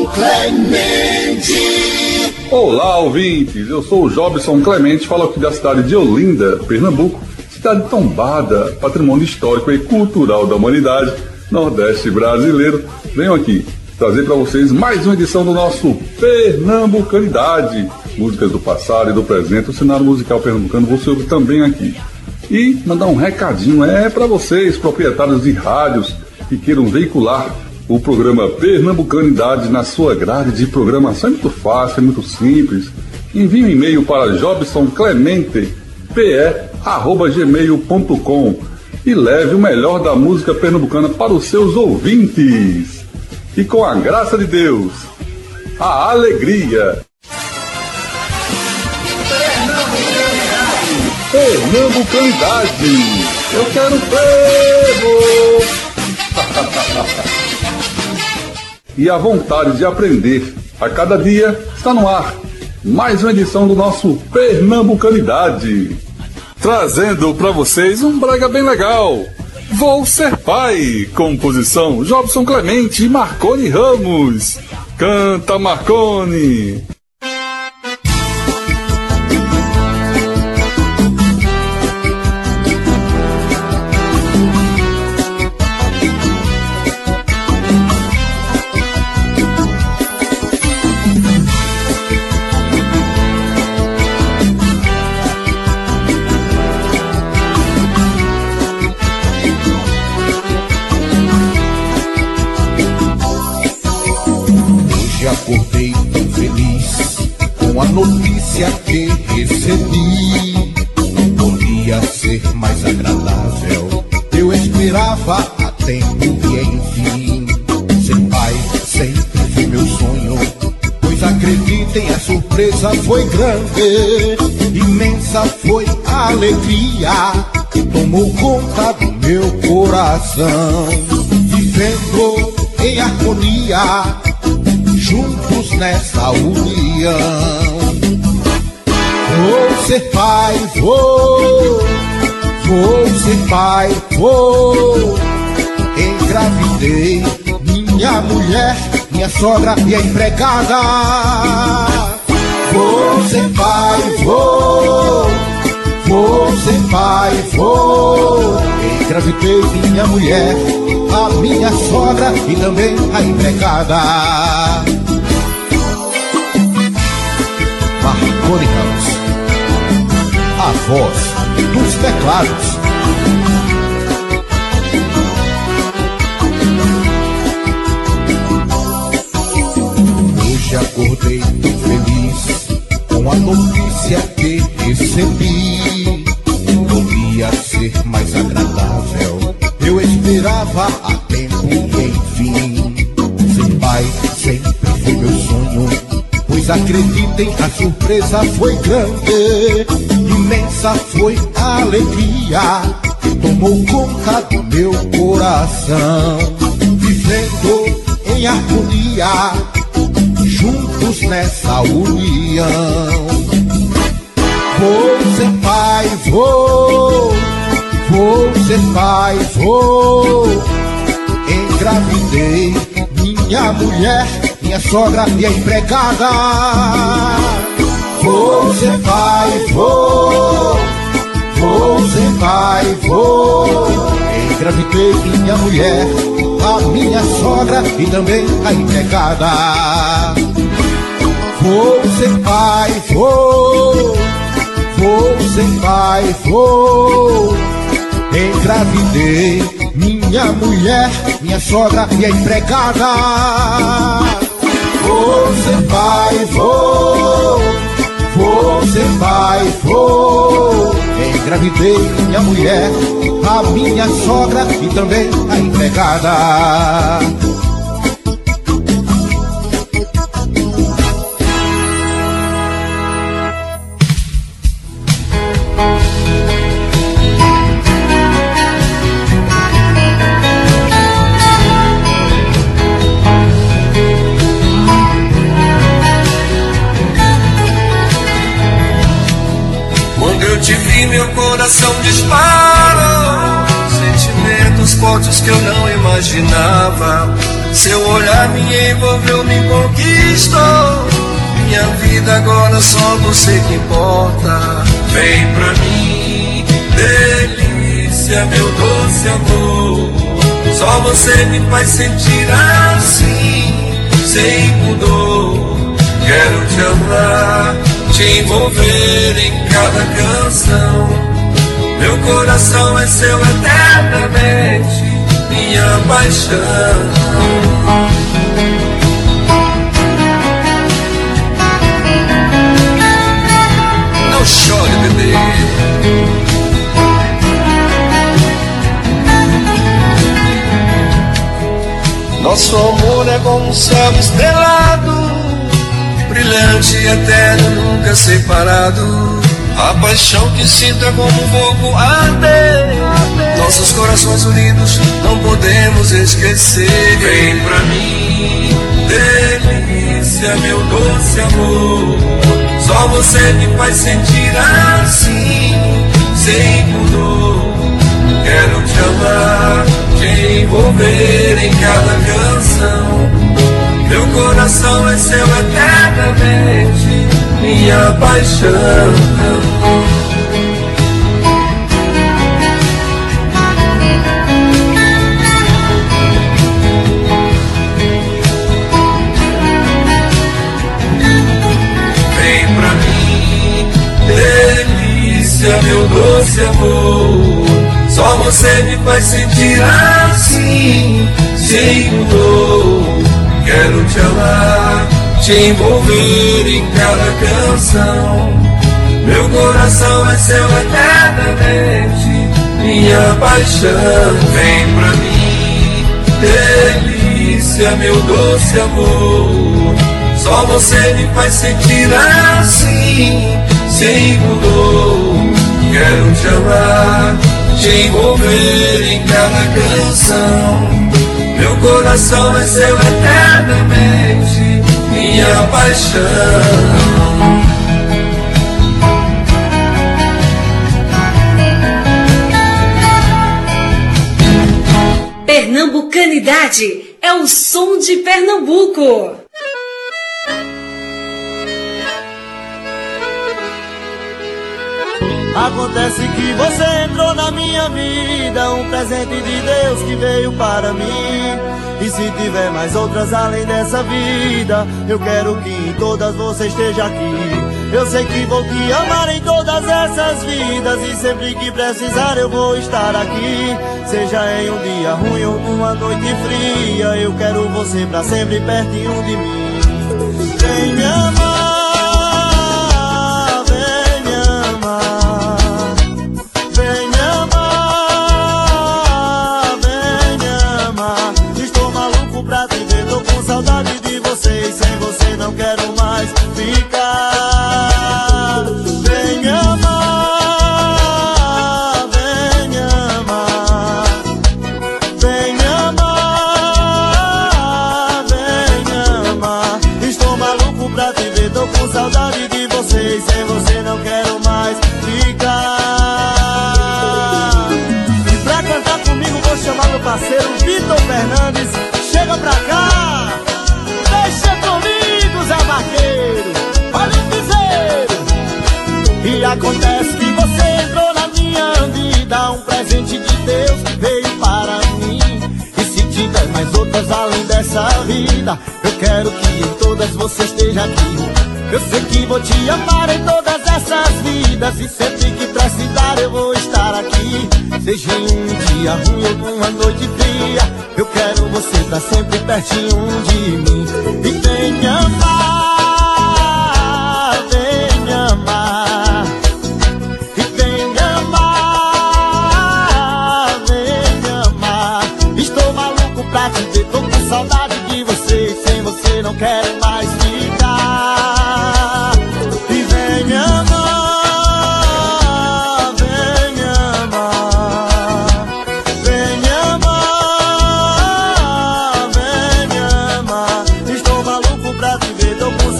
Clemente. Olá, ouvintes, eu sou o Jobson Clemente, falo aqui da cidade de Olinda, Pernambuco, cidade tombada, patrimônio histórico e cultural da humanidade, Nordeste brasileiro. Venho aqui trazer para vocês mais uma edição do nosso Pernambucanidade, músicas do passado e do presente, o cenário musical pernambucano você ouve também aqui. E mandar um recadinho para vocês, proprietários de rádios que queiram veicular o programa Pernambucanidade na sua grade de programação. É muito fácil, é muito simples. Envie um e-mail para jobsonclemente@gmail.com e leve o melhor da música pernambucana para os seus ouvintes. E com a graça de Deus, a alegria. Pernambucanidade, eu quero fervo. E a vontade de aprender a cada dia está no ar. Mais uma edição do nosso Pernambucanidade, trazendo para vocês um brega bem legal. Vou Ser Pai, composição Jobson Clemente e Marconi Ramos. Canta, Marconi. Acordei tão feliz com a notícia que recebi. Podia ser mais agradável, eu esperava há tempo e enfim. Ser pai sempre foi meu sonho, pois acreditem, a surpresa foi grande. Imensa foi a alegria que tomou conta do meu coração. Vivendo em harmonia, juntos nessa união. Vou ser pai, vou ser pai, vou. Engravidei minha mulher, minha sogra e a empregada. Vou ser pai, vou ser pai, vou. Engravidei minha mulher, a minha sogra e também a empregada. Marconi Ramos, a voz dos teclados. Hoje acordei tão feliz com a notícia que recebi. Podia ser mais agradável, eu esperava há tempo e enfim. Ser pai sempre foi meu sonho, pois acreditem, a surpresa foi grande. Imensa foi a alegria que tomou conta do meu coração. Vivendo em harmonia, juntos nessa união. Vou ser pai, vou ser pai, vou. Engravidei minha mulher, minha sogra e a empregada. Vou ser pai, vou ser pai, vou. Engravidei minha mulher, a minha sogra e também a empregada. Vou ser pai, vou ser pai, vou. Engravidei minha mulher, minha sogra e a empregada. Vou ser pai, vou ser pai, vou. Engravidei minha mulher, a minha sogra e também a empregada. Meu coração disparou, sentimentos fortes que eu não imaginava. Seu olhar me envolveu, me conquistou. Minha vida agora só você que importa. Vem pra mim, delícia, meu doce amor. Só você me faz sentir assim, sem pudor. Quero te amar, te envolver em cada canção. Meu coração é seu eternamente, minha paixão. Não chore, bebê. Nosso amor é como um céu estrelado, brilhante e eterno, nunca separado. A paixão que sinto é como um fogo arder. Nossos corações unidos não podemos esquecer. Vem pra mim, delícia, meu doce amor. Só você me faz sentir assim, sem pudor. Quero te amar, te envolver em cada canção. Meu coração é seu eternamente, minha paixão. Vem pra mim, delícia, meu doce amor. Só você me faz sentir assim, sem dor. Quero te amar, te envolver em cada canção. Meu coração é seu eternamente, minha paixão. Vem pra mim, delícia, meu doce amor. Só você me faz sentir assim, sem pudor. Quero te amar, te envolver em cada canção. Meu coração é seu eternamente, minha paixão. Pernambucanidade é o som de Pernambuco. Acontece que você entrou na minha vida, um presente de Deus que veio para mim. E se tiver mais outras além dessa vida, eu quero que em todas você esteja aqui. Eu sei que vou te amar em todas essas vidas, e sempre que precisar eu vou estar aqui. Seja em um dia ruim ou numa noite fria, eu quero você pra sempre pertinho de mim. Vem me amar, sem você não quero mais ficar. Vem me amar, vem me amar. Vem me amar, vem me amar. Estou maluco pra te ver, tô com saudade de você e sem você não quero mais ficar. E pra cantar comigo vou chamar meu parceiro Vitor Fernandes. Chega pra cá. Deixa comigo, Zé Vaqueiro, olha o piseiro. E acontece que você entrou na minha vida, um presente de Deus que veio para mim. E se tiver mais outras além dessa vida, eu quero que em todas você esteja aqui. Eu sei que vou te amar em todas essas vidas, e sempre que precisar eu vou estar aqui. Seja em um dia ruim ou numa noite fria, eu quero você pra sempre pertinho de mim. E vem me amar, vem me amar. E vem me amar, vem me amar. Estou maluco pra te ver, tô com saudade de você, e sem você não quero mais ficar. E vem me amar, vem me amar. Vem me amar, vem me amar. Estou maluco pra te ver, tô com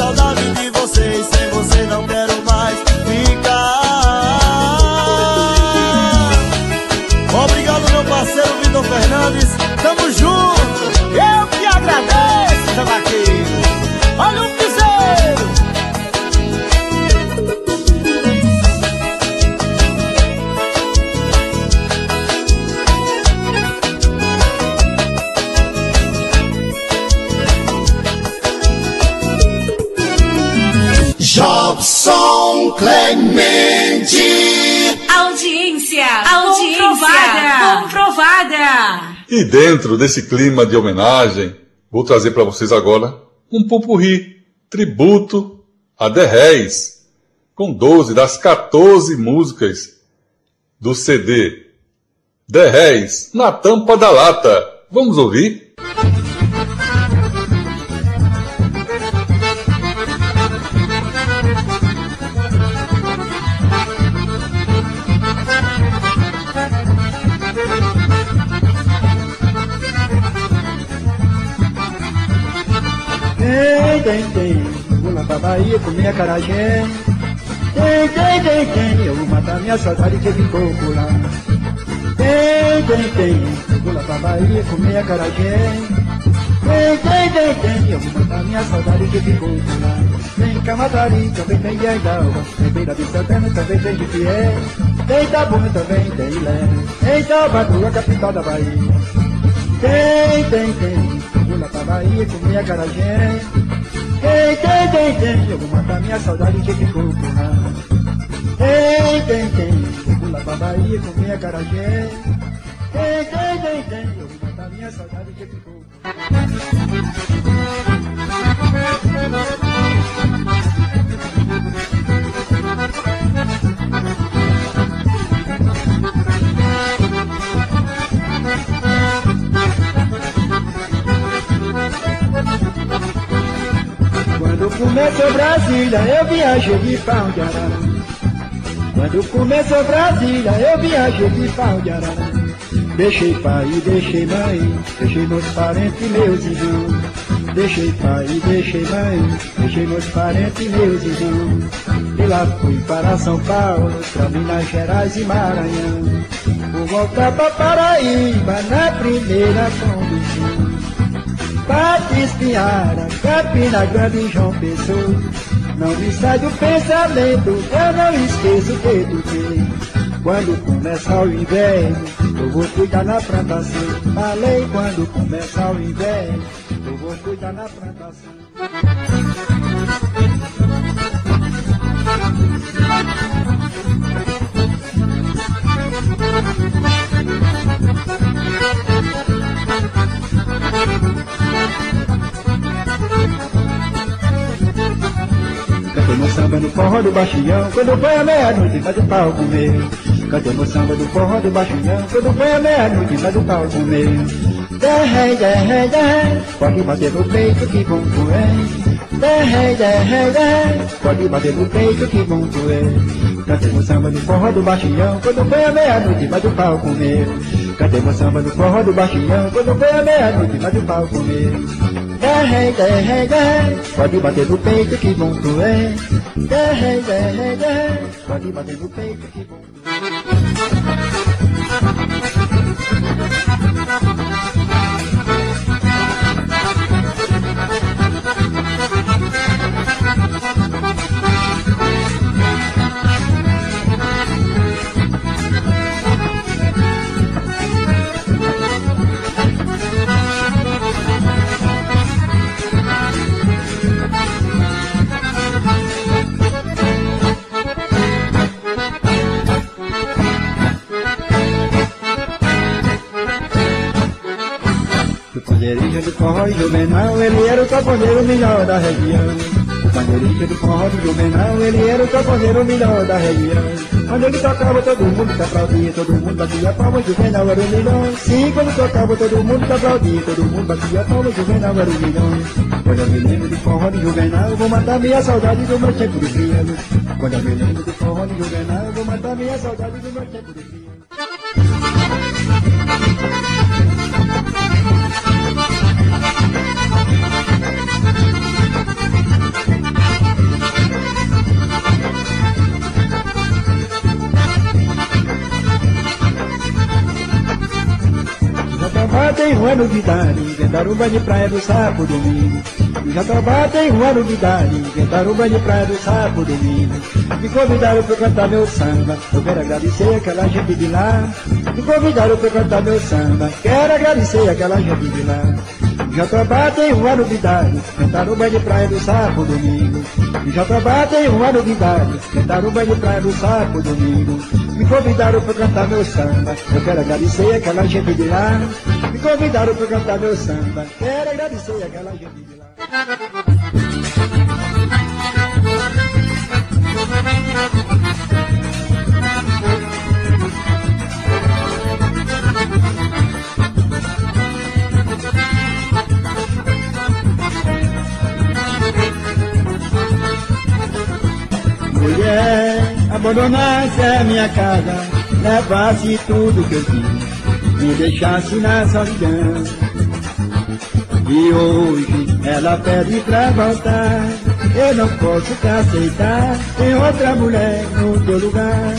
Jobson Clemente. Audiência comprovada. E dentro desse clima de homenagem, vou trazer para vocês agora um popurrí, tributo a The Reis, com 12 das 14 músicas do CD The Reis, na tampa da lata. Vamos ouvir? Tem, vou lá pra Bahia comer acarajé. Tem, eu vou matar minha saudade que ficou por lá. Tem, vou lá pra Bahia comer acarajé. Tem, eu vou matar minha saudade que ficou por lá. Tem Camatari, também tem Guiaidalva. Tem Beira de Santana, também tem Jiquié. Tem Itabuna, também tem Ilé. Tem Salvador, a capital da Bahia. Tem, vou lá pra Bahia comer acarajé. Tem, eu vou matar minha saudade que ficou por lá. Tem, vou lá pra Bahia comer acarajé. Tem, eu vou matar minha saudade que ficou por lá. Quando começou Brasília, eu viajei de pau de arara. Quando começou Brasília, eu viajei de pau de arara. Deixei pai, deixei mãe, deixei meus parentes e meus irmãos. Deixei pai, deixei mãe, deixei meus parentes e meus irmãos. E lá fui para São Paulo, para Minas Gerais e Maranhão. Vou voltar pra Paraíba na primeira condução. Pátria Espinhara, Campina Grande e João Pessoa. Não me sai do pensamento, eu não esqueço o que eduquei. Quando começar o inverno, eu vou cuidar na plantação. Falei, quando começar o inverno, eu vou cuidar na plantação. Cantei meu samba no forró do Baixinhão, quando foi a meia-noite, faz o pau comer. Cantei meu samba no forró do Baixinhão, quando foi a meia-noite, faz o pau comer. Derrei, pode bater no peito que vão comer. Derrei, pode bater no peito que vão comer. Cantei meu samba no forró do Baixinhão, quando foi a meia-noite, faz o pau comer. Cantei meu samba no forró do Baixinhão, quando foi a meia-noite, faz o pau comer. Derrei, pode bater no peito que vão doer. Derrei, pode bater no peito que vão doer. Pandeirinha do forró e Juvenal, ele era o caponeiro melhor da região. O pandeirinha do forró e Juvenal, ele era o caponeiro melhor da região. Quando ele tocava todo mundo se aplaudia, todo mundo batia palma, Juvenal era o melhor. Sim, quando tocava todo mundo se aplaudia, todo mundo batia palma, Juvenal era o melhor. Quando eu me lembro do forró de Juvenal, vou matar minha saudade do meu tempo de criado. Quando eu me lembro do forró de Juvenal, vou matar minha saudade do meu tempo de criado. Jatobá tem um ano de idade, inventaram um banho de praia do Sapo Domingo. Jatobá tem um ano de idade, inventaram um banho de praia do Sapo Domingo. Me convidaram para cantar meu samba, eu quero agradecer aquela gente de lá. Me convidaram para cantar meu samba, quero agradecer aquela gente de lá. Jatobá tem um ano de idade, inventaram um banho de praia do Sapo Domingo. No Jatobá tem uma novidade, cantaram um banho praia no sábado domingo. Me convidaram pra cantar meu samba, eu quero agradecer aquela gente de lá. Me convidaram pra cantar meu samba, quero agradecer aquela gente de lá. Mulher, abandonasse a minha casa, levasse tudo que eu tinha, me deixasse na solidão. E hoje ela pede pra voltar, eu não posso te aceitar, tem outra mulher no teu lugar.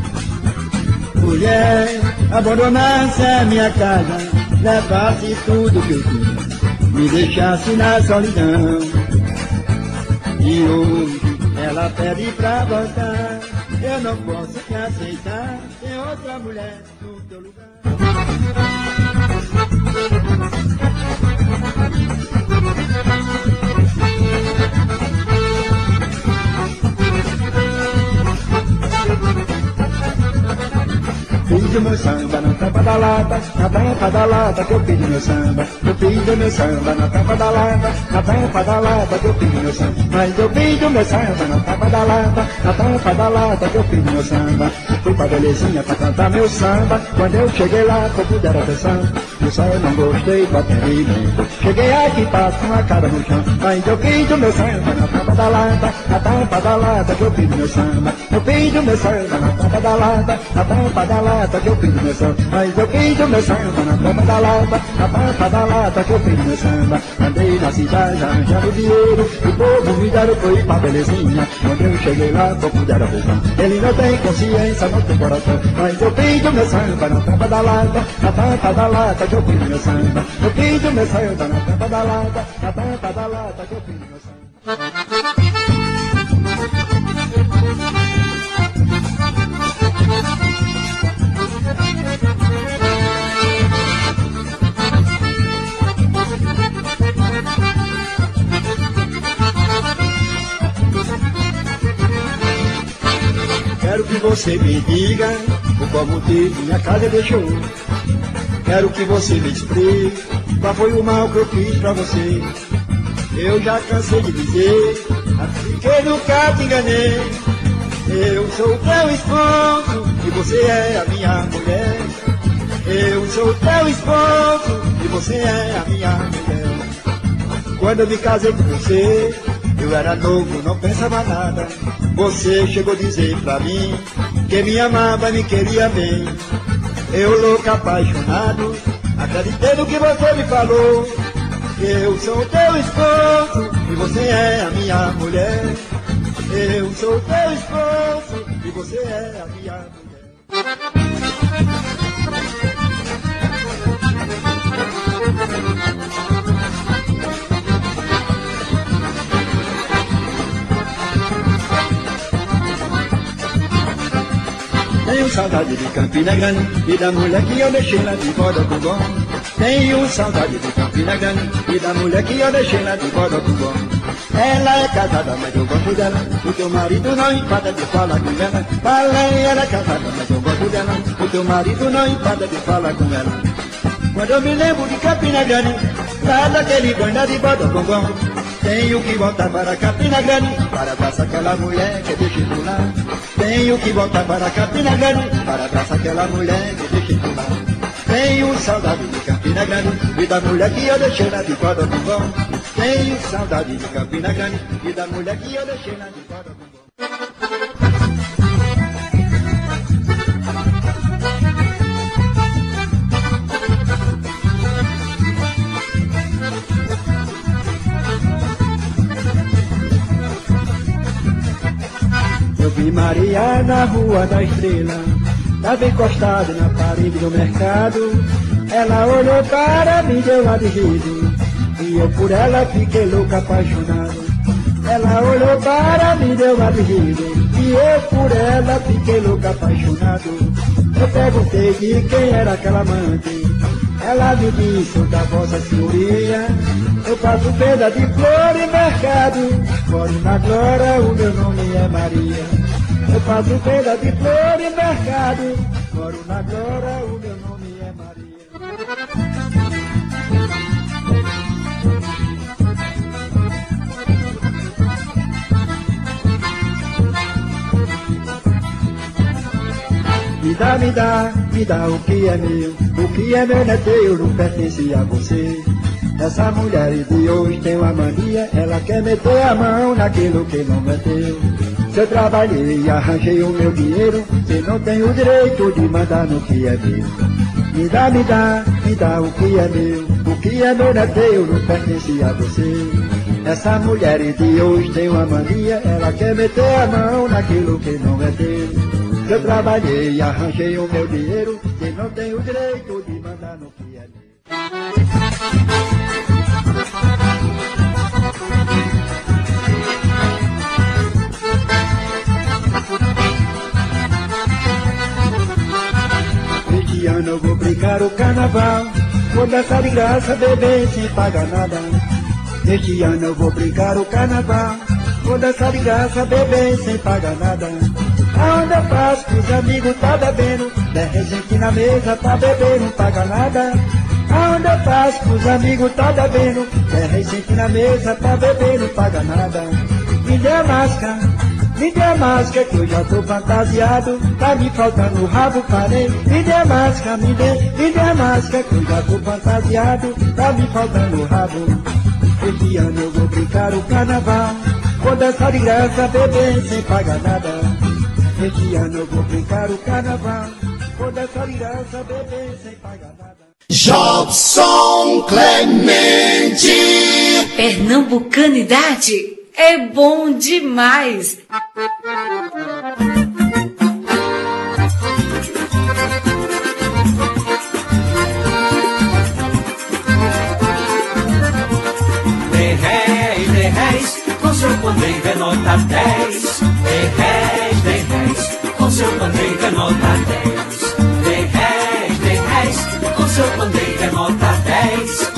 Mulher, abandonasse a minha casa, levasse tudo que eu tinha, me deixasse na solidão. E hoje ela pede pra voltar, eu não posso te aceitar, tem outra mulher no teu lugar. Fiz o meu samba na tampa da lata, na tampa da lata que eu fiz o meu samba. Eu fiz o meu samba na tampa da lata, na tampa da lata que eu fiz o meu samba. Mas eu fiz o meu samba na tampa da lata, na tampa da lata que eu fiz o meu samba. Fui pra Belezinha pra cantar meu samba, quando eu cheguei lá, pouco deram atenção. Eu só não gostei do atendimento, cheguei aqui passo com a cara no chão. Mas eu fiz o meu samba na tampa da lata, na tampa da lata que eu fiz o meu samba. Eu fiz o meu samba na tampa da lata, na tampa da lata que eu fiz o meu samba. Mas eu fiz o meu samba na tampa da lata, na tampa da lata que eu fiz o meu samba. Andei na cidade arranjando dinheiro, o povo me deram foi pra Belezinha. Quando eu cheguei lá, pouco deram atenção. Ele não tem consciência, não tem coração. Mas eu fiz o meu samba na tampa da lata, na tampa da lata que eu fiz o meu samba. Eu fiz o meu samba na tampa da lata, na tampa da lata que eu fiz o meu samba. Quero que você me diga o qual motivo minha casa deixou. Quero que você me explique qual foi o mal que eu fiz pra você. Eu já cansei de dizer que nunca te enganei. Eu sou teu esposo e você é a minha mulher. Eu sou teu esposo e você é a minha mulher. Quando eu me casei com você, eu era novo, não pensava nada. Você chegou a dizer pra mim que me amava, me queria bem. Eu louco, apaixonado, acreditei no que você me falou. Eu sou teu esposo e você é a minha mulher. Eu sou teu esposo e você é a minha mulher. Tenho saudade de Campina Grande e da mulher que eu deixei lá de Bodocongó. Tenho saudade de Campina Grande e da mulher que eu deixei lá de Bodocongó. Ela é casada, mas eu gosto dela. O teu marido não empata de falar com ela. Falei, ela é casada, mas eu gosto dela. O teu marido não empata de falar com ela. Quando eu me lembro de Campina Grande, lá daquele banho de Bodocongó, tenho que voltar para Campina Grande para abraçar aquela mulher que deixei por lá. Tenho que voltar para Campina Grande para abraçar aquela mulher que deixei por lá. Tenho saudade de Campina Grande e da mulher que eu deixei lá de Bodocongó. Tenho saudade de Campina Grande e da mulher que eu deixei lá de Bodocongó. Eu vi Maria na Rua da Estrela, estava encostada na parede do mercado. Ela olhou para mim, deu uma de riso, e eu por ela fiquei louco, apaixonado. Ela olhou para mim, deu uma de riso, e eu por ela fiquei louco, apaixonado. Eu perguntei de quem era aquela amante. Ela me disse, da vossa senhoria. Eu faço venda de flor e mercado. Moro na Glória, o meu nome é Maria. Eu faço venda de flor e mercado. Moro na Glória, o meu nome é Maria. Me dá o que é meu. O que é meu não é teu, não pertence a você. Essa mulher de hoje tem uma mania, ela quer meter a mão naquilo que não é teu. Se eu trabalhei e arranjei o meu dinheiro, você não tem o direito de mandar no que é meu. Me dá o que é meu. O que é meu não é teu, não pertence a você. Essa mulher de hoje tem uma mania, ela quer meter a mão naquilo que não é teu. Se eu trabalhei e arranjei o meu dinheiro, você não tem o direito de mandar no que é meu. Este ano eu vou brincar o carnaval, vou dançar de graça, beber sem pagar nada. Este ano eu vou brincar o carnaval, vou dançar de graça, beber sem pagar nada. Aonde eu passo que os amigos tá bebendo, 10 gente na mesa pra beber, não paga nada. Aonde eu passo que os amigos tá bebendo, 10 gente na mesa pra beber, não paga nada. Me dê a máscara que eu já tô fantasiado, tá me faltando o rabo, parei. Me dê a máscara, me dê a máscara que eu já tô fantasiado, tá me faltando o rabo. Este ano eu vou brincar o carnaval, vou dançar de graça, beber sem pagar nada. Este ano eu vou brincar o carnaval, vou dançar de graça, beber sem pagar nada. Jobson Clemente. Pernambucanidade é bom demais. R$10, com seu pandeiro é nota 10. R$10, com seu pandeiro é nota 10. R$10, com seu pandeiro é nota 10.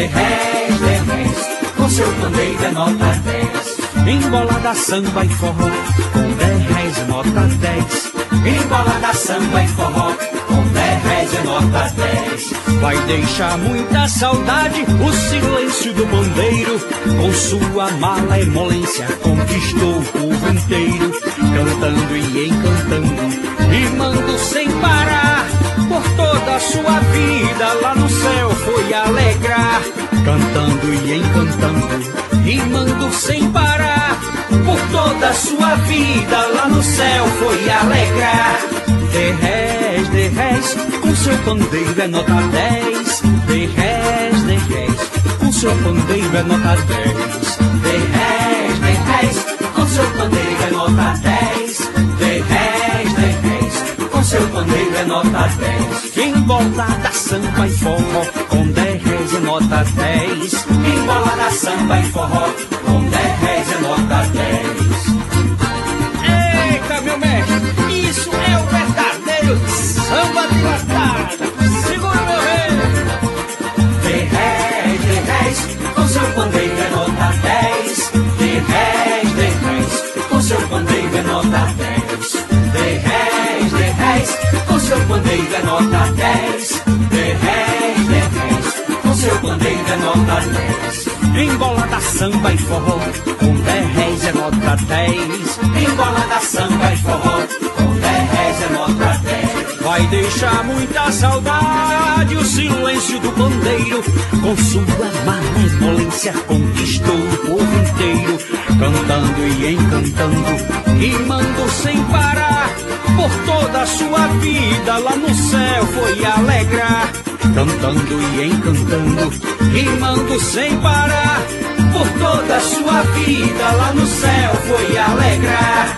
R$10, com seu pandeiro é nota 10. Embolada samba e forró, com R$10 é nota 10. Embolada samba e forró, com R$10 é nota 10. Vai deixar muita saudade o silêncio do pandeiro. Com sua malemolência conquistou o povo inteiro. Cantando e encantando, rimando sem parar. Por toda a sua vida lá no céu foi alegrar. Cantando e encantando, rimando sem parar. Por toda a sua vida lá no céu foi alegrar. R$10, com seu pandeiro é nota 10. R$10, com seu pandeiro é nota 10. R$10, com seu pandeiro é nota 10. R$10, com seu pandeiro é nota 10. Embolada samba e forró, com R$10 é nota 10. Embolada samba e forró, com R$10 é nota 10. Eita, meu mestre, isso é o verdadeiro samba de lascada. Segura, meu rei. R$10, com seu pandeiro é nota 10. R$10, com seu pandeiro é nota 10. R$10, com seu pandeiro é nota 10. R$10, com seu pandeiro é nota 10. Embolada samba e forró, com R$10 é nota 10. Embolada samba e forró, com R$10 é nota 10. Vai deixar muita saudade o silêncio do pandeiro. Com sua malemolência conquistou o povo inteiro. Cantando e encantando, rimando sem parar. Por toda a sua vida lá no céu foi alegrar. Cantando e encantando, rimando sem parar. Por toda a sua vida lá no céu foi alegrar.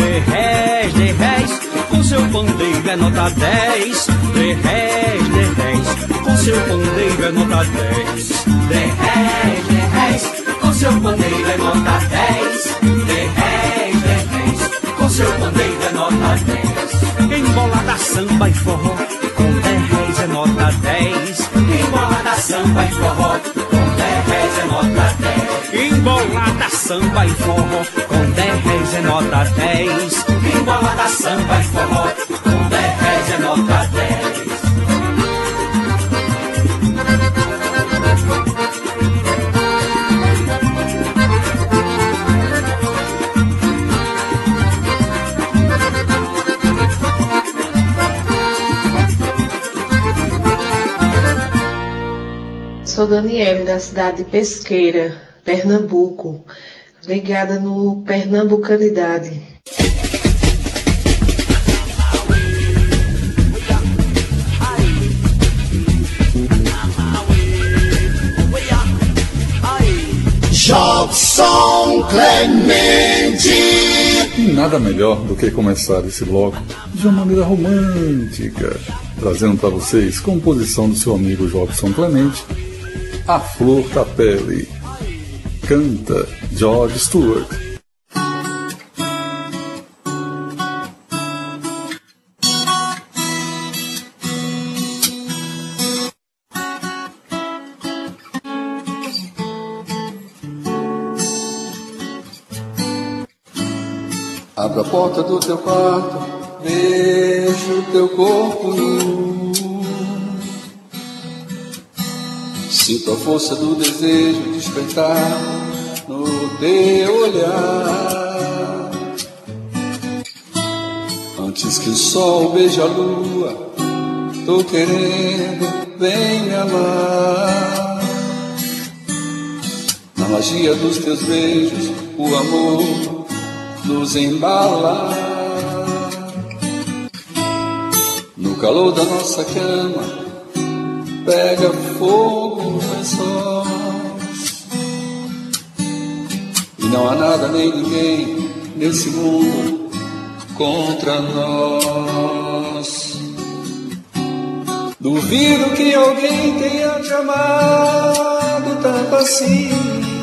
R$10, com seu pandeiro é nota 10. R$10, com seu pandeiro é nota 10. R$10, com seu pandeiro é nota 10. R$10, com seu pandeiro é nota 10. Embolada samba e forró, com R$10 é nota 10. Embolada samba e forró, com R$10 é nota 10. nota 10. Embolada, samba e forró, com 10 reis é nota 10. Embolada, samba e forró, com 10 reis é nota 10. Sou Daniele, da cidade de Pesqueira, Pernambuco, ligada no Pernambucanidade. Jobson Clemente. E nada melhor do que começar esse bloco de uma maneira romântica, trazendo para vocês composição do seu amigo Jobson Clemente, A Flor da Pele. Canta George Stewart. Abro a porta do teu quarto, vejo teu corpo nu. Sinto a força do desejo despertar no teu olhar. Antes que o sol beije a lua, tô querendo, vem me amar. Na magia dos teus beijos, o amor nos embala. No calor da nossa cama, pega fogo nos lençóis. E não há nada nem ninguém nesse mundo contra nós. Duvido que alguém tenha te amado tanto assim.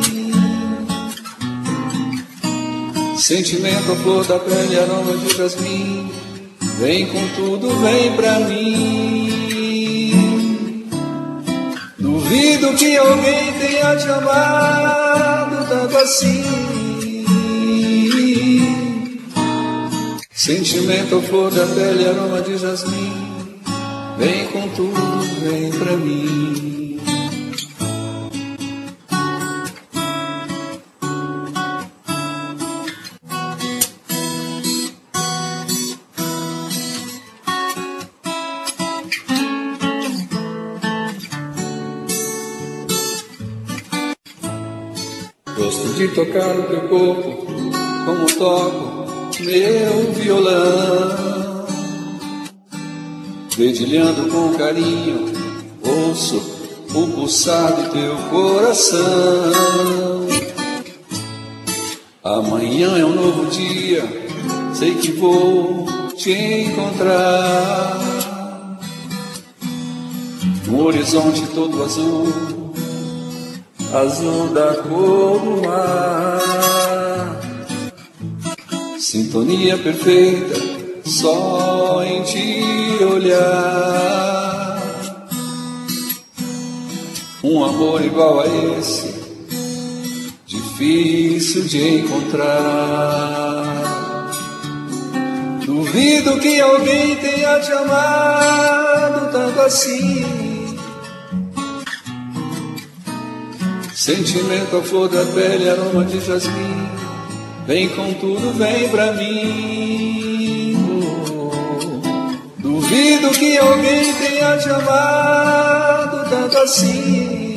Sentimento, a flor da pele, aroma de jasmim. Vem com tudo, vem pra mim. Duvido que alguém tenha te amado tanto assim. Sentimento, a flor da pele, aroma de jasmim. Vem com tudo, vem pra mim. Gosto de tocar o teu corpo, como toco meu violão. Dedilhando com carinho, ouço o pulsar do teu coração. Amanhã é um novo dia, sei que vou te encontrar. Um horizonte todo azul, azul da cor do mar. Sintonia perfeita, só em te olhar. Um amor igual a esse, difícil de encontrar. Duvido que alguém tenha te amado tanto assim. Sentimento, a flor da pele, aroma de jasmim. Vem com tudo, vem pra mim. Duvido que alguém tenha te amado tanto assim.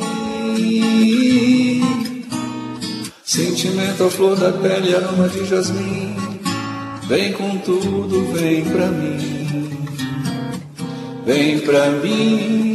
Sentimento, a flor da pele, aroma de jasmim. Vem com tudo, vem pra mim. Vem pra mim.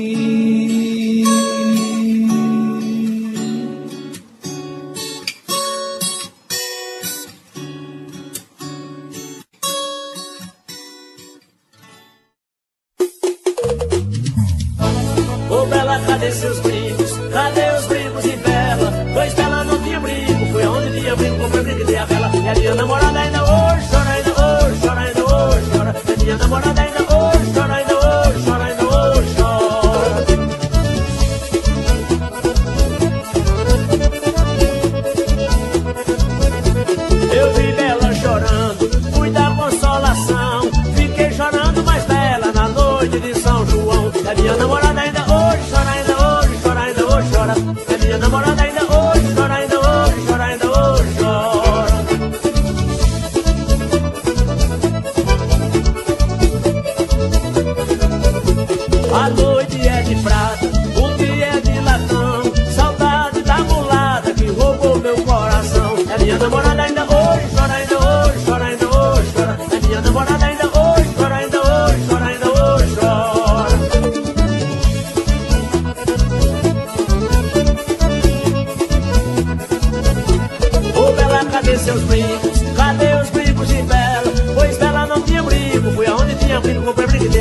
Cadê seus brigos? Cadê os brigos de Bela? Pois Bela não tinha brigo. Foi onde tinha brigo, comprei brigo e dei a vela. E a minha namorada ainda hoje chora, ainda hoje chora, ainda hoje chora. E a minha namorada ainda hoje chora, ainda hoje chora, ainda hoje chora.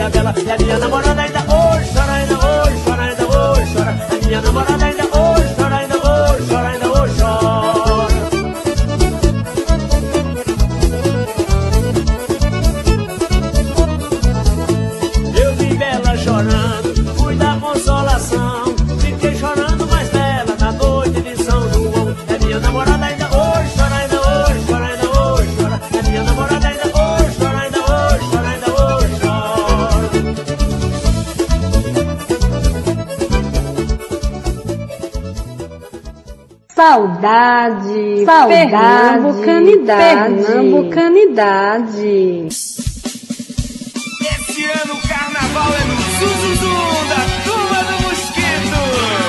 minha bela. E a minha namorada ainda hoje chora, ainda hoje chora, ainda hoje chora. A minha namorada ainda hoje chora, ainda hoje chora, ainda hoje chora. Eu vi Bela chorando, fui dar consolação. Fiquei chorando mais Bela na noite de São João. É minha namorada ainda hoje chora, ainda hoje chora, ainda hoje chora. É minha namorada ainda hoje chora, ainda hoje chora, ainda hoje chora. Saudade, pernambucanidade. Esse ano o carnaval é no Zuzuzum da Turma do Mosquito.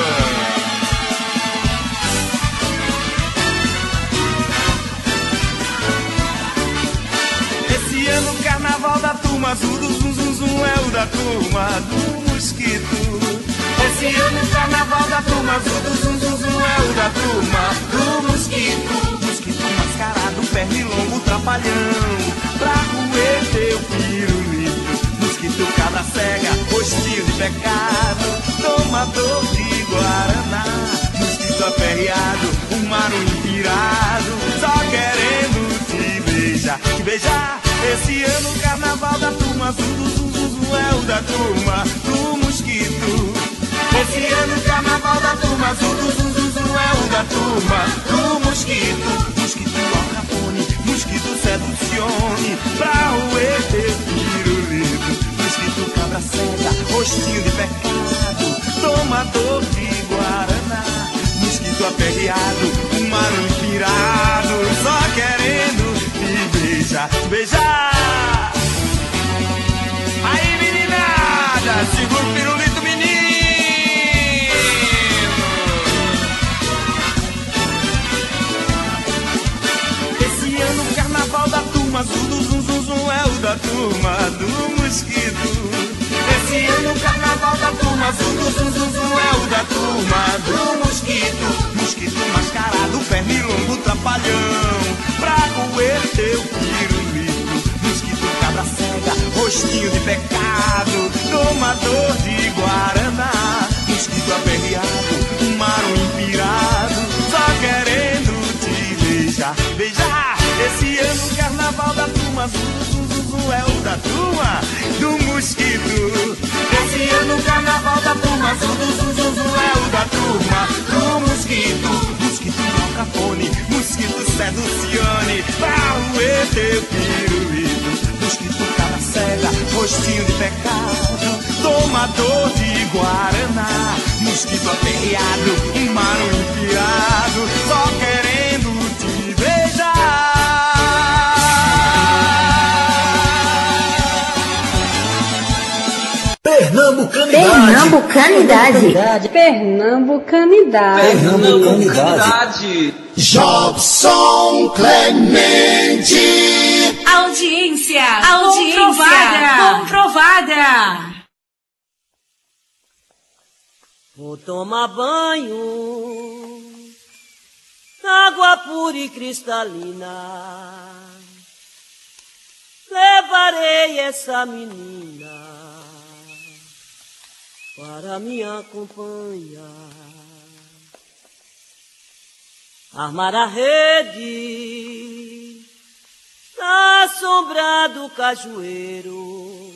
Esse ano o carnaval da turma Zuzuzum é o da Turma do Mosquito. Esse ano o carnaval da turma Zuzuzum é o da Turma do Mosquito. Mosquito mascarado, pernilongo, trapalhão, pra roer teu pirulito. Mosquito cabra cega, rostinho de pecado, tomador de guaraná. Mosquito aperreado, um maruim pirado, só querendo te beijar, te beijar. Esse ano o carnaval da turma Zuzuzum é o da Turma do Mosquito. Esse ano o carnaval da turma Zuzuzum é o da Turma do Mosquito. Mosquito ao capone, mosquito seducione, pra roer teu pirulito. Mosquito cabra cega, rostinho de pecado, tomador de guaraná. Mosquito aperreado, um maruim pirado, só querendo te beijar, te beijar. Aí meninada, segura o pirulito, menino. Esse ano o carnaval da turma Zuzuzum é o da Turma do Mosquito. Esse ano o carnaval da turma Zuzuzum é o da Turma do Mosquito. Mosquito mascarado, pernilongo, trapalhão, pra roer teu pirulito. Mosquito cabra cega, rostinho de pecado, tomador de guaraná. Mosquito aperreado, um maruim pirado, só querendo te beijar, beijar. Esse ano o carnaval da turma Zuzuzum é o da Turma do Mosquito. Esse ano o carnaval da turma Zuzuzum é o da Turma do Mosquito. Mosquito ao capone, mosquito seducione, pra roer teu pirulito. Mosquito cabra cega, rostinho de pecado, tomador de guaraná. Mosquito aperreado, um maruim pirado, só querendo te beijar. Pernambucanidade. Jobson Clemente. Audiência comprovada. Vou tomar banho, água pura e cristalina. Levarei essa menina para me acompanhar. Armar a rede na sombra do cajueiro,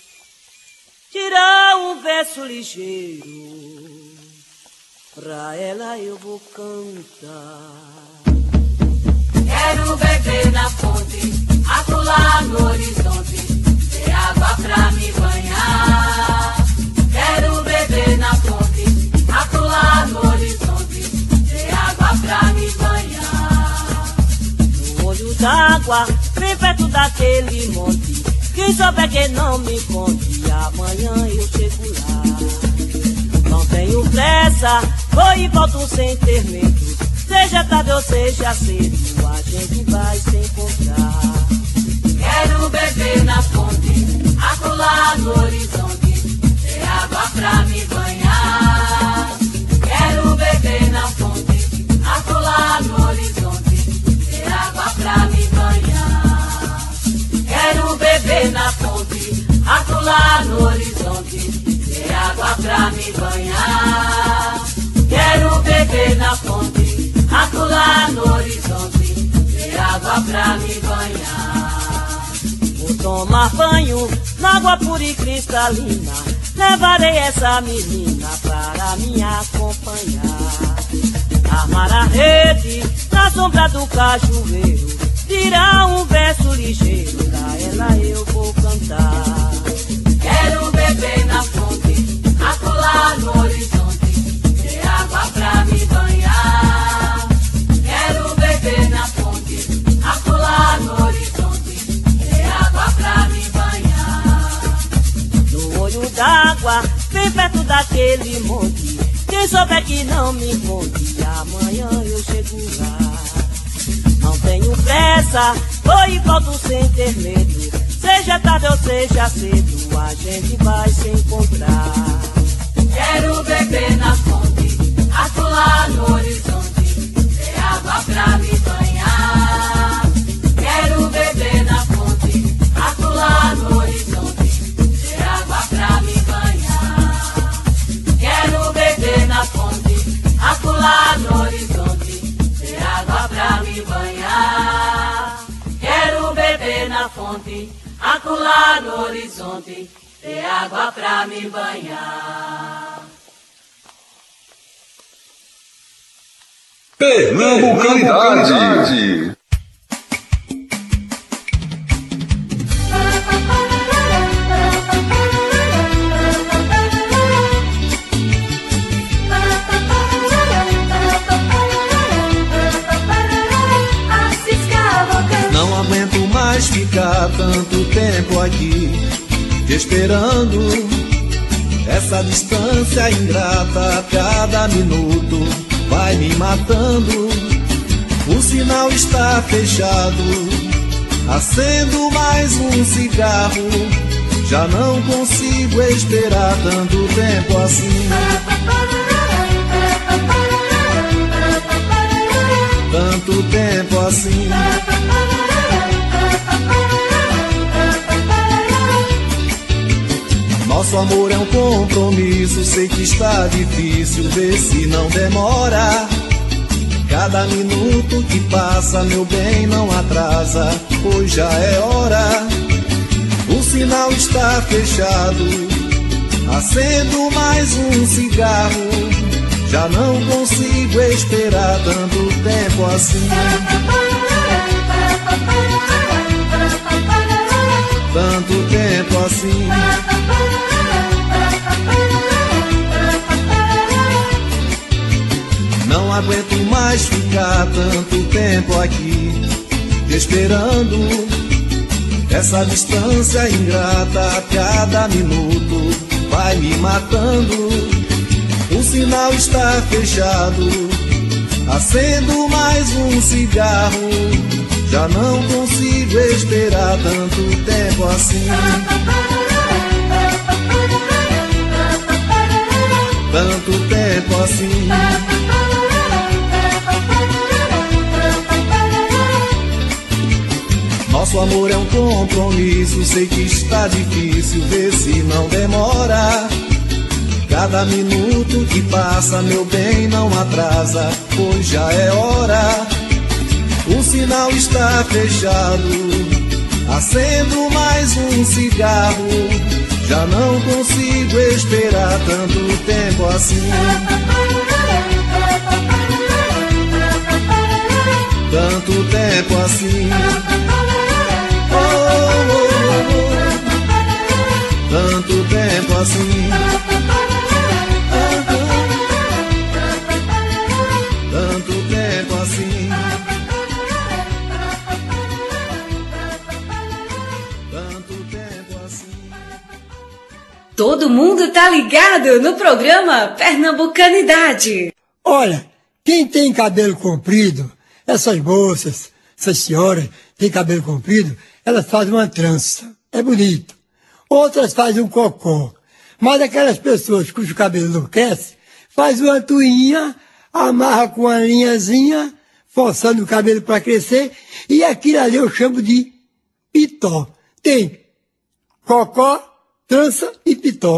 tirar um verso ligeiro, pra ela eu vou cantar. Quero beber na fonte, acolá no horizonte, ter água pra me banhar. Quero beber na fonte, acolá no horizonte, ter água pra me banhar. No olho d'água, bem perto daquele monte, quem souber que não me conte, amanhã eu chego lá. Não tenho pressa, vou e volto sem ter medo, seja tarde ou seja cedo, a gente vai se encontrar. Quero beber na fonte, acolá no horizonte, ter água pra me banhar. Quero beber na fonte, acolá no horizonte, ter água pra me banhar. Quero beber na fonte, acolá no água pra me banhar. Quero beber na fonte, acolá no horizonte, ter água pra me banhar. Vou tomar banho na água pura e cristalina, levarei essa menina para me acompanhar. Armar a rede na sombra do cajueiro, tirar um verso ligeiro, pra ela eu vou cantar. Quero beber na fonte, acolá no horizonte, ter água pra me banhar. Quero beber na fonte, acolá no horizonte, ter água pra me banhar. No olho d'água, bem perto daquele monte, quem souber que não me encontre, amanhã eu chego lá. Não tenho pressa, vou e volto sem ter medo, seja tarde ou seja cedo, a gente vai se encontrar. Quero beber na fonte, acolá no horizonte, ter água pra me banhar. Quero beber na fonte, acolá no horizonte, ter água pra me banhar. Quero beber na fonte, acolá no horizonte, ter água pra me banhar. Quero beber na fonte, acolá no horizonte, ter água pra me banhar. Pernambucanidade. Não aguento mais ficar tanto tempo aqui, te esperando. Essa distância ingrata a cada minuto vai me matando. O sinal está fechado, acendo mais um cigarro. Já não consigo esperar tanto tempo assim. Tanto tempo assim. Nosso amor é um compromisso, sei que está difícil, vê se não demora. Cada minuto que passa, meu bem, não atrasa, pois já é hora. O sinal está fechado, acendo mais um cigarro. Já não consigo esperar tanto tempo assim. Tanto tempo assim. Não aguento mais ficar tanto tempo aqui, te esperando. Essa distância ingrata a cada minuto vai me matando. O sinal está fechado, acendo mais um cigarro. Já não consigo esperar tanto tempo assim. Tanto tempo assim. Nosso amor é um compromisso, sei que está difícil, vê se não demora. Cada minuto que passa, meu bem, não atrasa, pois já é hora. O sinal está fechado, acendo mais um cigarro. Já não consigo esperar tanto tempo assim. Tanto tempo assim. Oh, oh, oh, oh. Tanto tempo assim. Tanto tempo assim. Tanto tempo assim. Todo mundo tá ligado no programa Pernambucanidade. Olha, quem tem cabelo comprido, essas moças, essas senhoras têm cabelo comprido, elas fazem uma trança. É bonito. Outras fazem um cocó. Mas aquelas pessoas cujo cabelo enlouquece, faz uma tuinha, amarra com uma linhazinha, forçando o cabelo para crescer, e aquilo ali eu chamo de pitó. Tem cocó, trança e pitó.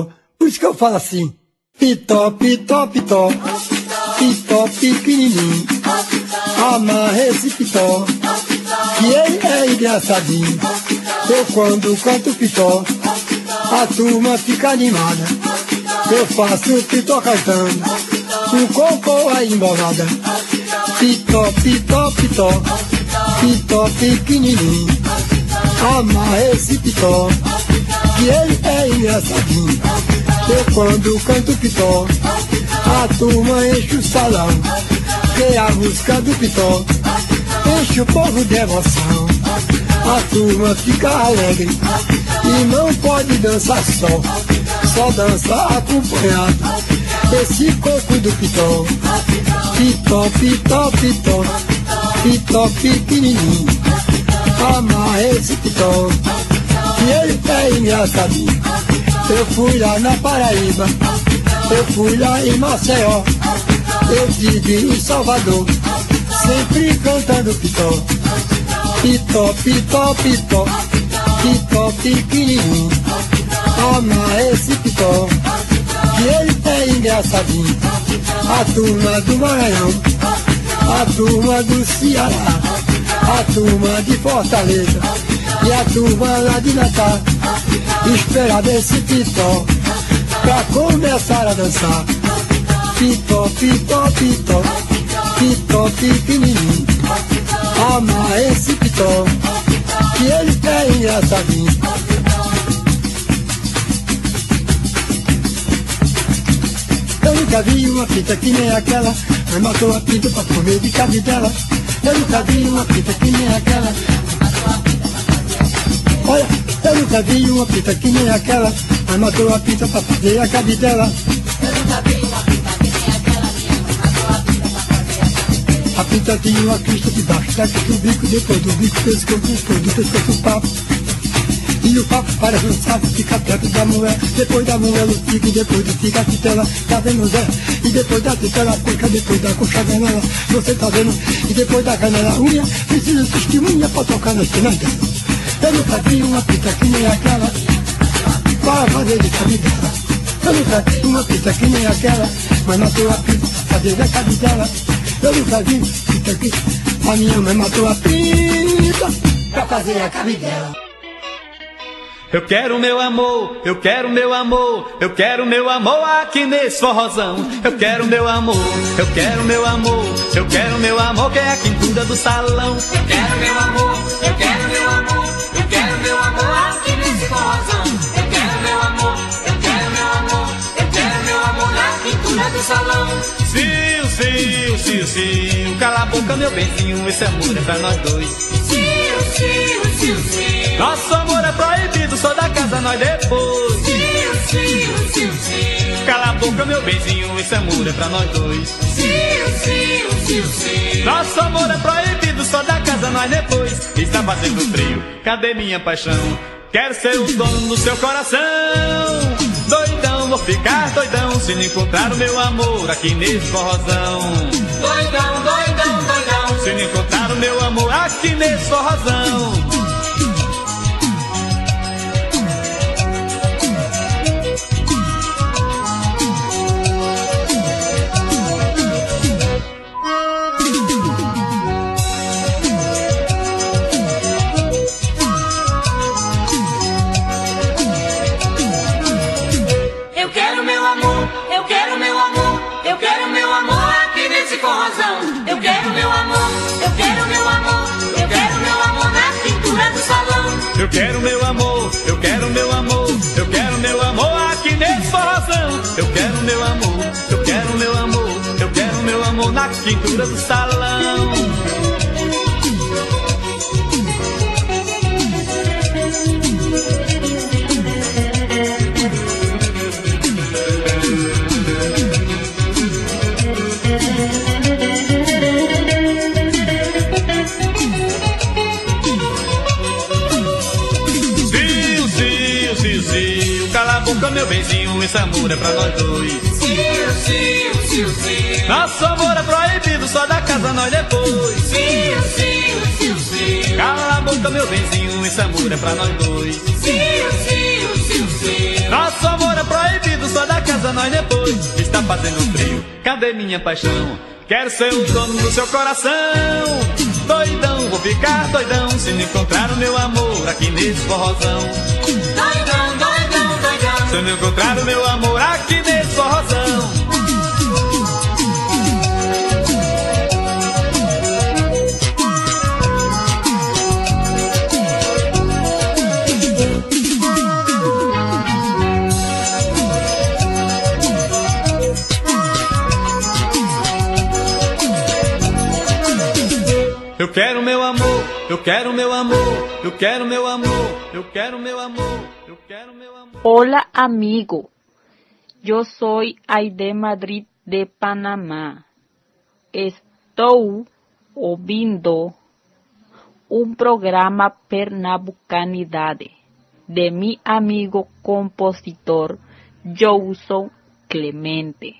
Por isso que eu falo assim, pitó, pitó, pitó, pitó pequenininho, amarra esse pitó, que ele é engraçadinho. Eu quando canto pitó, a turma fica animada. Eu faço pitó cantando, um cocô aí embolada. Pitó, pitó, pitó, pitó pequenininho, amarra esse pitó, que ele é engraçadinho. Eu quando canto pitó, a turma enche o salão, que a música do pitó enche o povo de emoção. A turma fica alegre e não pode dançar só dança acompanhado. Esse coco do pitó, pitó, pitó, pitó, pitó pequenininho, amarra esse pitó, que ele é engraçadinho. Eu fui lá na Paraíba, eu fui lá em Maceió, eu vivi em Salvador, sempre cantando pitó. Pitó, pitó, pitó, pitó pequenininho, amarra esse pitó, que ele é engraçadinho. A turma do Maranhão, a turma do Ceará, a turma de Fortaleza e a turma lá de Natal espera desse pitó pra começar a dançar. Pitó, pitó, pitó, pitó pequenininho, amarra esse pitó, que ele é engraçadinho. Eu nunca vi uma pita que nem aquela, mas matou a pita pra comer de cabidela. Eu nunca vi uma pita que nem aquela. Olha, eu nunca vi uma pita que nem aquela, mas matou a pita pra fazer a cabidela. Eu nunca vi uma pita que nem aquela, mas matou a pita pra fazer a cabidela. A pita tinha uma crista debaixo da crista do bico, depois do bico pescou com fogo, pescoço o papo. E o papo parece um sapo, fica perto da mulher. Depois da mulher o fica, e depois do fica a titela, tá vendo Zé? E depois da titela a coxa, depois da coxa a canela, você tá vendo? E depois da canela a unha, precisa assistir unha pra tocar na esquina dela. Eu nunca vi uma pita que nem aquela, para fazer de cabidela. Eu nunca vi uma pita que nem aquela, mas matou a pita pra fazer a cabidela. Eu nunca vi pita que a minha mãe matou a pita pra fazer a cabidela. Eu quero meu amor, eu quero meu amor, eu quero meu amor aqui nesse forrozão. Eu quero meu amor, eu quero meu amor, eu quero meu amor que é a quintura do salão. Eu quero meu amor, eu quero meu amor, eu quero meu amor aqui nesse forrozão. Eu quero meu amor, eu quero meu amor, eu quero meu amor na pintura do salão. Sil, sil, sil, sil, cala a boca meu benzinho, esse amor é pra nós dois. Sil, sil, sil, sil, nosso amor é proibido, só da casa nós depois. sil, sil, sil, sil, cala a boca meu benzinho, esse amor é pra nós dois. sil, sil, sil, sil, nosso amor é proibido, só da casa nós depois. Está fazendo frio, cadê minha paixão? Quero ser o dono do seu coração. Doidão, vou ficar doidão se não encontrar o meu amor aqui nesse forrozão. doidão, doidão, doidão, se não encontrar o meu amor aqui nesse forrozão. Eu quero meu amor, eu quero meu amor, eu quero meu amor aqui nesse forrozão. Eu quero meu amor, eu quero meu amor, eu quero meu amor na pintura do salão. Eu quero meu amor, eu quero meu amor, eu quero meu amor aqui nesse forrozão. Eu quero meu amor, eu quero meu amor, eu quero meu amor na pintura do salão. Cala a boca meu benzinho, esse amor é pra nós dois. Sil, sil, sil, sil, nosso amor é proibido, só da casa nós depois. sil, sil, sil, sil, Cala a boca meu benzinho, esse amor é pra nós dois. sil, sil, sil, sil, nosso amor é proibido, só nós depois. Está fazendo frio, cadê minha paixão? Quero ser o dono do seu coração. Doidão, vou ficar doidão se não encontrar o meu amor aqui nesse forrozão. Doidão, doidão, doidão. Se não encontrar o meu amor aqui nesse forrozão. Eu quero meu amor, eu quero meu amor, eu quero meu amor, eu quero meu amor, eu quero meu amor. Hola amigo, yo soy Aide Madrid de Panamá. Estou ouvindo programa Pernambucanidade de mi amigo compositor Johnson Clemente.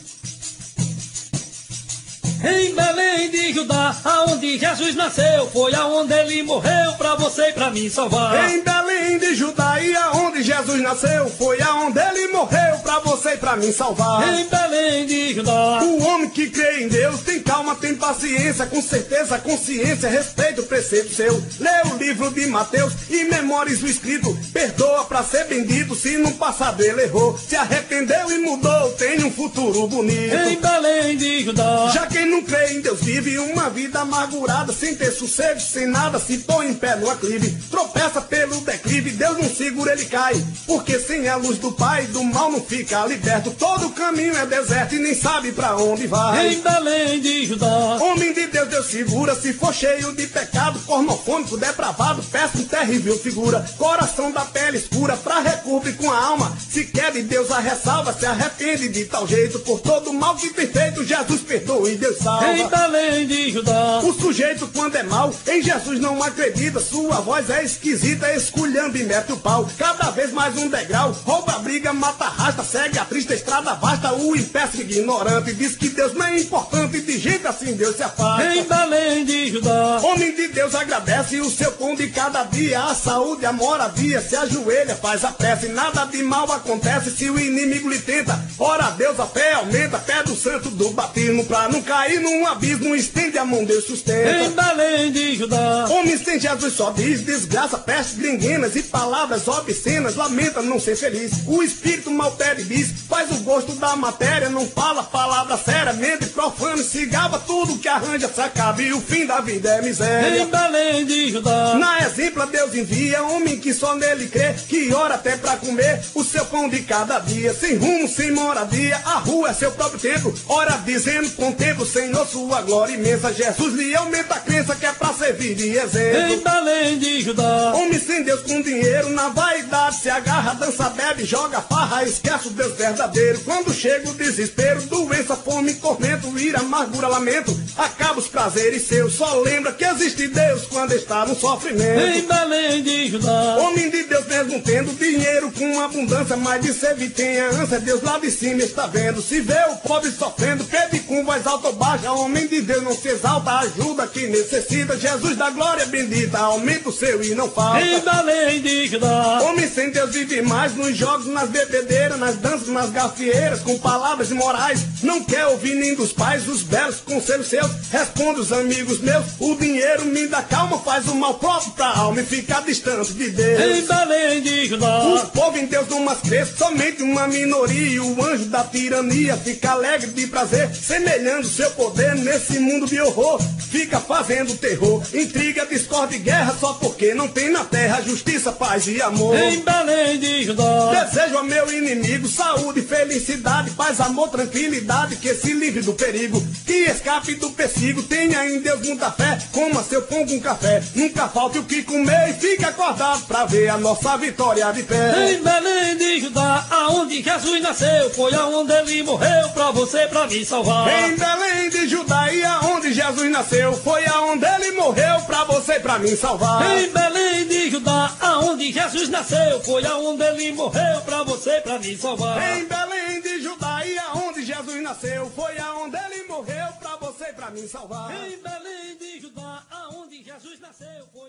Em Belém de Judá, aonde Jesus nasceu, foi aonde ele morreu pra você e pra mim salvar. Em Belém de Judá, e aonde Jesus nasceu, foi aonde ele morreu pra você e pra mim salvar. Em Belém de Judá, o homem que crê em Deus tem calma, tem paciência, com certeza, consciência, respeita o preceito seu. Lê o livro de Mateus e memorize o escrito, perdoa pra ser bendito, se no passado ele errou, se arrependeu e mudou, tem um futuro bonito. Em Belém de Judá, já quem não crê em Deus vive uma vida amargurada, sem ter sossego, sem nada, se põe em pé no aclive, tropeça pelo declive, Deus não segura, ele cai, porque sem a luz do Pai, do mal não fica liberto, todo caminho é deserto e nem sabe pra onde vai. Em Belém de Judá, homem de Deus, Deus segura, se for cheio de pecado, pornofônico, depravado, péssimo, terrível figura, coração da pele escura, pra recobrir com a alma, se quer de Deus a ressalva, se arrepende de tal jeito, por todo mal que tem feito, Jesus perdoa e Deus salva. Em Belém de Judá, o sujeito quando é mau, em Jesus não acredita, sua voz é esquisita, esculhamba e mete o pau, cada vez mais um degrau, rouba, briga, mata, arrasta, segue a triste estrada vasta, o impécio ignorante, diz que Deus não é importante, de gente assim Deus se afasta. Em Belém de Judá, homem de Deus agradece o seu pão de cada dia, a saúde, a moradia, se ajoelha, faz a prece, nada de mal acontece se o inimigo lhe tenta, ora a Deus a fé aumenta, pé do santo do batismo, pra não cair num abismo, estende a mão, Deus sustenta. Em Belém de Judá, homem sem Jesus só diz desgraça, peste, gringuenas e palavras obscenas, lamenta não ser feliz, o espírito maltere bis, faz o gosto da matéria, não fala palavra séria, mente profana, se gaba tudo que arranja, se acaba e o fim da vida é miséria. Em Belém de Judá, na exempla Deus envia, homem que só nele crê, que ora até pra comer o seu pão de cada dia, sem rumo, sem moradia, a rua é seu próprio templo, ora dizendo contempla o Senhor sua glória imensa, Jesus lhe aumenta a crença que é pra servir de exemplo. Em Belém de Judá, homem sem Deus com dinheiro, na vaidade se agarra, dança, bebe, joga farra, esquece o Deus verdadeiro, quando chega o desespero, doença, fome, tormento, ira, amargura, lamento, acaba os prazeres seus, só lembra que existe Deus quando está no sofrimento. Em Belém de Judá, homem de Deus mesmo tendo dinheiro com abundância, mas de servir tem a ânsia, Deus lá de cima está vendo, se vê o pobre sofrendo, pede com voz alta ou baixa, homem de Deus não se exalta, ajuda quem necessita, Jesus da glória bendita, aumenta o seu e não falta. Em Belém de Judá, homem sem Deus vive mais nos jogos, nas bebedeiras, nas danças, nas gafieiras, com palavras imorais, não quer ouvir nem dos pais os belos conselhos seus, responde os amigos meus, o dinheiro me dá calma, faz o mal próprio pra alma e fica distante de Deus. Em Belém de Judá, os povos em Deus não mais crescem, somente uma minoria, o anjo da tirania fica alegre de prazer, semelhando seu poder nesse mundo de horror, fica fazendo terror, intriga, discórdia e guerra, só porque não tem na terra justiça, paz e amor. Em Belém de Judá, desejo ao meu inimigo saúde, felicidade, paz, amor, tranquilidade, que se livre do perigo, que escape do persigo, tenha em Deus muita fé, coma seu pão com café, nunca falte o que comer e fique acordado pra ver a nossa vitória de pé. Em Belém de Judá, aonde Jesus nasceu, foi aonde ele morreu pra você, pra me salvar. Em Belém de Judá, e aonde Jesus nasceu, foi aonde ele morreu pra você, pra mim salvar. Em Belém de Judá, aonde Jesus nasceu, foi aonde ele morreu pra você, pra me salvar. Em Belém de Judá, e aonde Jesus nasceu, foi aonde ele morreu pra você, pra mim salvar. Em Belém de Judá, aonde Jesus nasceu, foi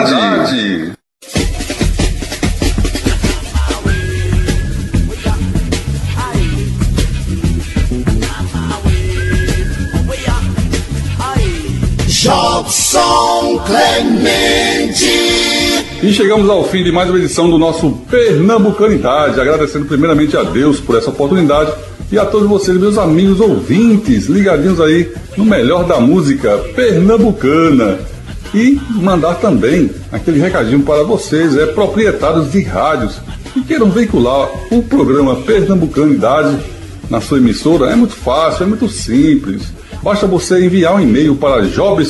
Pernambucanidade. Clemente. E chegamos ao fim de mais uma edição do nosso Pernambucanidade, agradecendo primeiramente a Deus por essa oportunidade e a todos vocês, meus amigos ouvintes, ligadinhos aí no melhor da música pernambucana. E mandar também aquele recadinho para vocês, proprietários de rádios que queiram veicular o programa Pernambucanidade na sua emissora. É muito fácil, é muito simples. Basta você enviar um e-mail para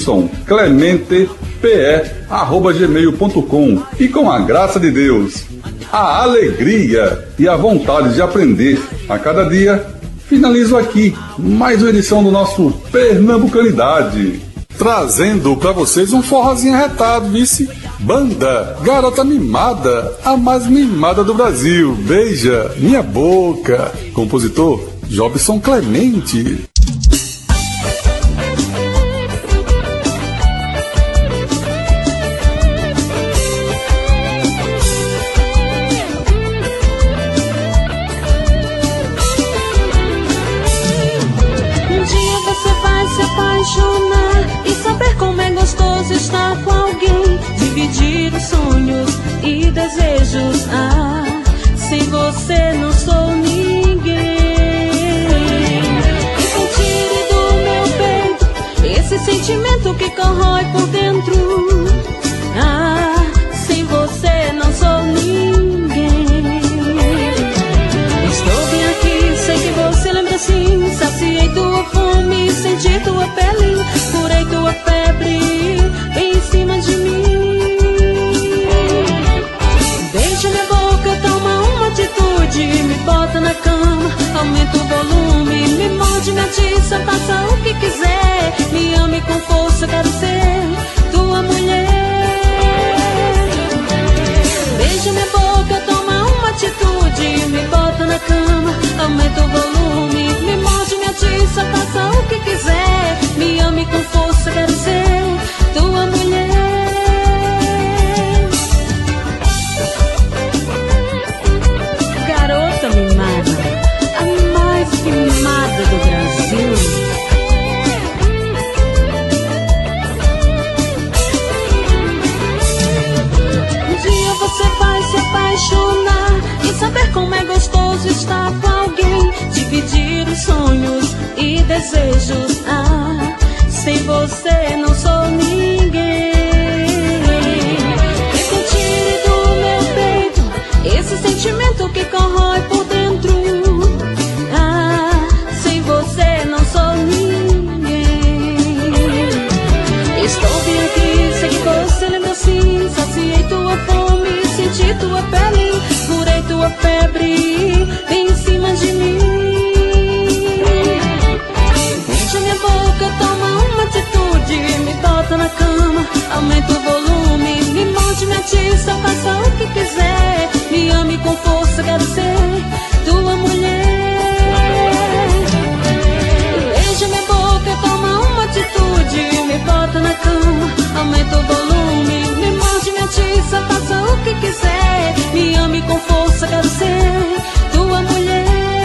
jobsonclementepe@gmail.com e com a graça de Deus, a alegria e a vontade de aprender a cada dia, finalizo aqui mais uma edição do nosso Pernambucanidade, trazendo para vocês um forrozinho arretado, vice. Banda Garota Mimada, a mais mimada do Brasil. Beija minha boca. Compositor Jobson Clemente. E saber como é gostoso estar com alguém, dividir os sonhos e desejos. Sem você não sou ninguém. E sentir do meu peito esse sentimento que corrói por dentro. Sem você não sou ninguém. Estou bem aqui, sei que você lembra assim. Saciei tua fome, senti tua pele, curei tua febre em cima de mim. Beija minha boca, toma uma atitude, me bota na cama, aumenta o volume, me morde, me atiça, faça o que quiser, me ame com força, quero ser tua mulher. Beija minha boca, toma uma atitude, me bota na cama, aumenta o volume, me morde, me atiça, faça o que quiser, me ame com força, quero ser tua mulher. Garota mimada, a mais mimada do Brasil. Um dia você vai se apaixonar e saber como é gostoso estar com alguém, dividir os sonhos e desejos. Sem você não sou ninguém. E sentir do meu peito esse sentimento que corrói por dentro. Sem você não sou ninguém. Estou bem aqui, sei que você lembra assim. Saciei tua fome, senti tua pele, curei tua febre em cima de mim. Beija minha boca, toma uma atitude, me bota na cama, aumenta o volume, me morde, me atiça, faça o que quiser, me ame com força, quero ser tua mulher. Beija minha boca, toma uma atitude, me bota na cama, aumenta o volume, me morde, me atiça, faça o que quiser, me ame com força, quero ser tua mulher.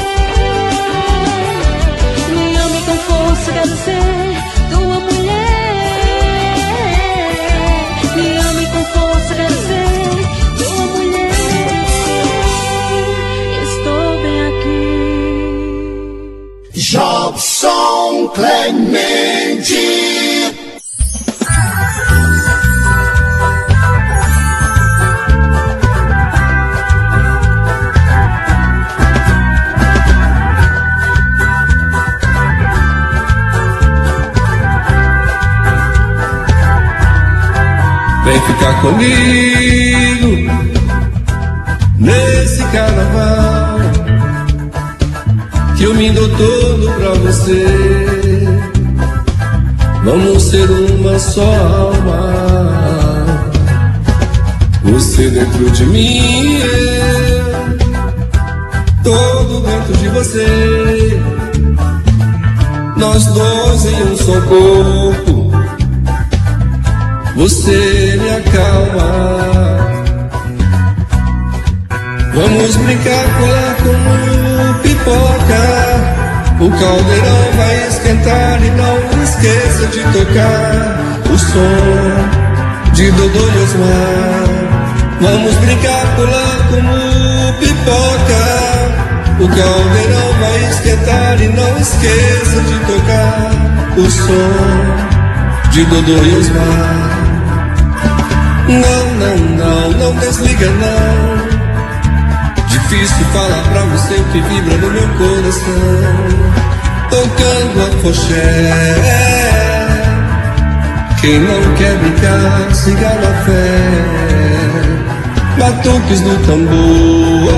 Me ame com força, quero ser tua mulher. Me ame com força, quero ser tua mulher. Estou bem aqui. Jobson Clemente. Vem ficar comigo nesse carnaval, que eu me dou todo pra você. Vamos ser uma só alma, você dentro de mim, eu todo dentro de você. Nós dois em um só corpo, você me acalma. Vamos brincar, colar como pipoca. O caldeirão vai esquentar e não esqueça de tocar o som de Dodô e Osmar. Vamos brincar, pular como pipoca. O caldeirão vai esquentar e não esqueça de tocar o som de Dodô e Osmar. Não, não, não, não desliga não. Difícil falar pra você o que vibra no meu coração. Tocando afoxé. Quem não quer brincar, siga na fé. Batuques no tambor,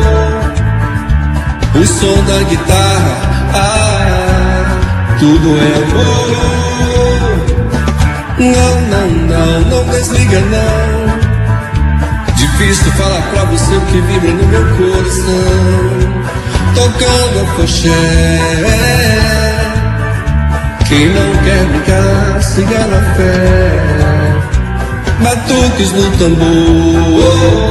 o som da guitarra, tudo é amor. Não, não, não, não desliga não. Difícil falar pra você o que vibra no meu coração. Tocando afoxé. Quem não quer brincar, siga na fé. Batuques no tambor,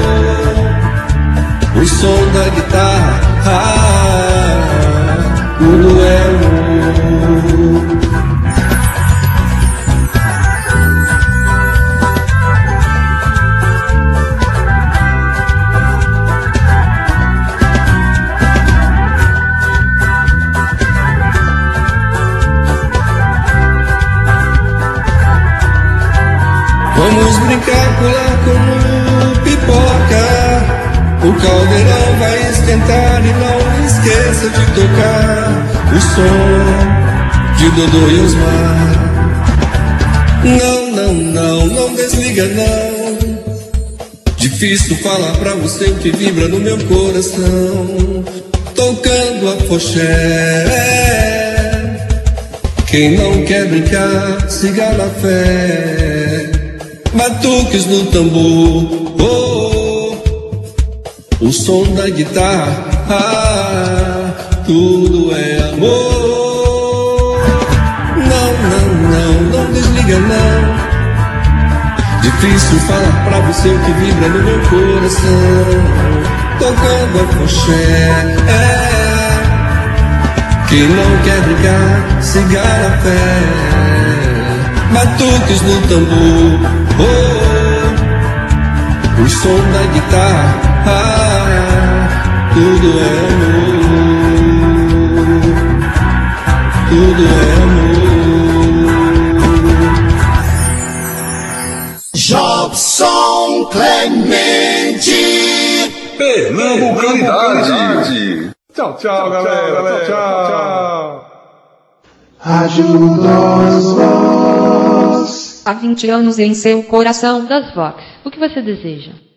o som da guitarra, tudo é amor. Vamos brincar, pular como pipoca. O caldeirão vai esquentar e não esqueça de tocar o som de Dodô e Osmar. Não, não, não, não desliga não. Difícil falar pra você o que vibra no meu coração. Tocando afoxé. Quem não quer brincar, siga na fé. Batuques no tambor, o som da guitarra, tudo é amor. Não, não, não, não desliga não. Difícil falar pra você o que vibra no meu coração. Tocando afoxé. Quem não quer brigar, siga na fé. Batuques no tambor, o som da guitarra, tudo é amor, tudo é amor. Jobson Clemente, Pernambucanidade. Tchau, tchau, galera. Tchau, tchau. Rádio das Voz. Há 20 anos em seu coração das Vox. O que você deseja?